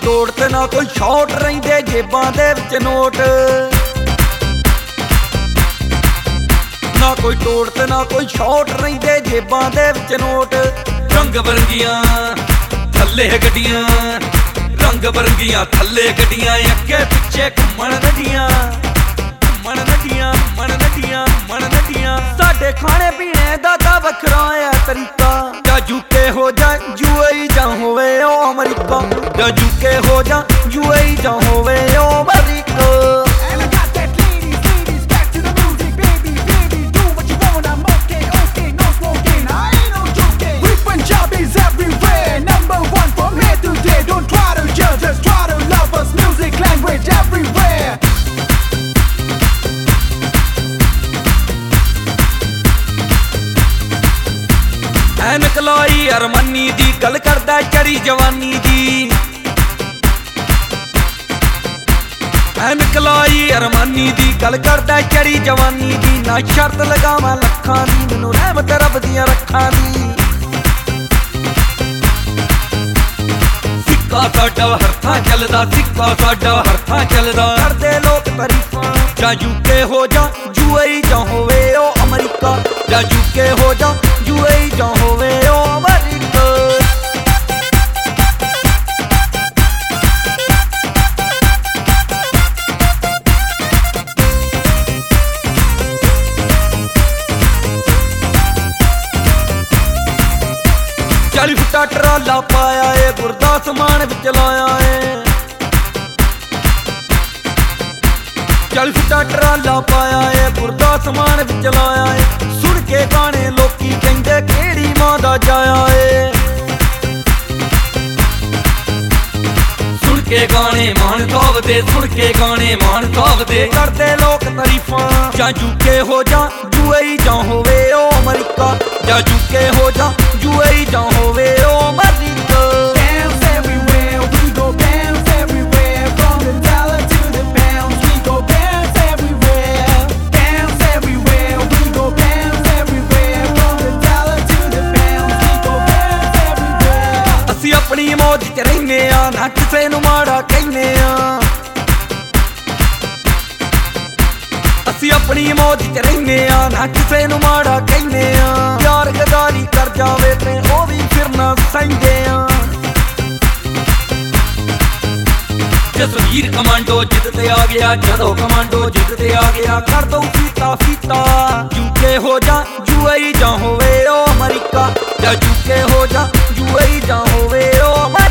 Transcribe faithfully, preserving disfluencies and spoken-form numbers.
ਤੋੜ ਤੇ ਨਾ ਕੋਈ ਸ਼ਾਟ ਰਹਿੰਦੇ ਜੇਬਾਂ ਦੇ ਵਿੱਚ ਨੋਟ ਨਾ ਕੋਈ ਤੋੜ ਤੇ ਨਾ ਕੋਈ ਸ਼ਾਟ ਰਹਿੰਦੇ ਜੇਬਾਂ ਦੇ ਵਿੱਚ ਨੋਟ ਰੰਗ ਬਰੰਗੀਆਂ ਥੱਲੇ ਗੱਡੀਆਂ ਰੰਗ ਬਰੰਗੀਆਂ ਥੱਲੇ ਗੱਡੀਆਂ ਅੱਗੇ ਪਿੱਛੇ ਘੁੰਮਣ ਨੱਡੀਆਂ ਘੁੰਮਣ ਨੱਡੀਆਂ ਮਣ ਨੱਡੀਆਂ ਮਣ ਨੱਡੀਆਂ ਸਾਡੇ ਖਾਣੇ ਪੀਣੇ ਦਾ ਤਾਂ ਵੱਖਰਾ ਆ ਤਰੀਕਾ ਜਾਂ ਯੂਕੇ ਹੋ ਜਾ ਯੂਏਈ ਜਾਂ ਹੋਵੇ ਉਹ ਅਮਰੀਕਾ ਜਾਂ ਯੂਕੇ ਹੋ ਜਾ ਯੂਏਈ ਜਾਂ ਹੋਵੇ ਉਹ ਅਮਰੀਕਾ ਐਨਕ ਲਾਈ ਅਰਮਾਨੀ ਦੀ ਗੱਲ ਕਰਦਾ ਚੜੀ ਜਵਾਨੀ ਦੀ ਐਨਕ ਲਾਈ ਅਰਮਾਨੀ ਦੀ ਗੱਲ ਕਰਦਾ ਚੜੀ ਜਵਾਨੀ ਦੀ ਨਾ ਸ਼ਰਤ ਲਗਾਵਾਂ ਲੱਖਾਂ ਦੀ ਮੈਨੂੰ ਰਹਿਮਤ ਰੱਬ ਦੀਆਂ ਰੱਖਾਂ ਦੀ ਸਿੱਕਾ ਸਾਡਾ ਹੱਥਾਂ ਚੱਲਦਾ ਸਿੱਕਾ ਸਾਡਾ ਹੱਥਾਂ ਚੱਲਦਾ ਕਰਦੇ ਲੋਕ ਤਾਰੀਫਾਂ ਜਾਂ ਯੂਕੇ ਹੋ ਜਾ ਯੂਏਈ ਜਾਂ ਹੋਵੇ ਉਹ ਅਮਰੀਕਾ ਜਾਂ ਯੂਕੇ ਹੋ ਜਾ ਯੂਏਈ ਜਾਂ ਹੋਵੇ ਉਹ ਅਮਰੀਕਾ ਚਾਲੀ ਫੁੱਟਾ ਟਰਾਲਾ ਪਾਇਆ ਏ ਗੁਰਦਾ ਸਮਾਨ ਵਿੱਚ ਲਾਇਆ ਏ ਚਾਲੀ ਫੁੱਟਾ ਟਰਾਲਾ ਪਾਇਆ ਏ ਗੁਰਦਾ ਸਮਾਨ ਵਿੱਚ ਲਾਇਆ ਏ ਸੁਣ ਕੇ ਗਾਣੇ ਲੋਕੀ ਕਹਿੰਦੇ ਕਿਹੜੀ ਮਾਂ ਦਾ ਜਾਇਆ ਏ ਸੁਣ ਕੇ ਗਾਣੇ ਮਾਣ ਧੋਵਦੇ ਸੁਣ ਕੇ ਗਾਣੇ ਮਾਣ ਧੋਵਦੇ ਕਰਦੇ ਲੋਕ ਤਾਰੀਫਾਂ ਜਾਂ ਯੂਕੇ ਹੋ ਜਾ ਯੂਏਈ ਜਾਂ ਹੋਵੇ ਉਹ ਅਮਰੀਕਾ ਜਾਂ ਯੂਕੇ ਹੋ ਜਾ ਯੂਏਈ ਜਾਂ ਹੋਵੇ ਉਹ ਅਮਰੀਕਾ ਆਪਣੀ ਮੌਜ ਚ ਰਹਿੰਦੇ ਆ ਨਾ ਕਿਸੇ ਨੂੰ ਮਾੜਾ ਕਹਿੰਦੇ ਆ ਅਸੀਂ ਆਪਣੀ ਮੌਜ ਚ ਰਹਿੰਦੇ ਆ ਨਾ ਕਿਸੇ ਨੂੰ ਮਾੜਾ ਕਹਿੰਦੇ ਆ ਯਾਰ ਗਦਾਰੀ ਕਰ ਜਾਵੇ ਤੇ ਉਹ ਵੀ ਫਿਰਨਾ ਸਹਿੰਦੇ ਆ ਜਸਵੀਰ ਕਮਾਂਡੋ ਜਿੱਤ ਤੇ ਆ ਗਿਆ ਜਦੋਂ ਕਮਾਂਡੋ ਜਿੱਤ ਤੇ ਆ ਗਿਆ ਕਰ ਦਊ ਫੀਤਾ ਫੀਤਾ ਯੂਕੇ ਹੋ ਜਾ ਯੂਏਈ ਜਾਂ ਹੋਵੇ ਉਹ ਅਮਰੀਕਾ ਜਾਂ ਯੂਕੇ ਹੋ ਜਾ ਯੂਏਈ ਜਾਂ ਹੋਵੇ ਉਹ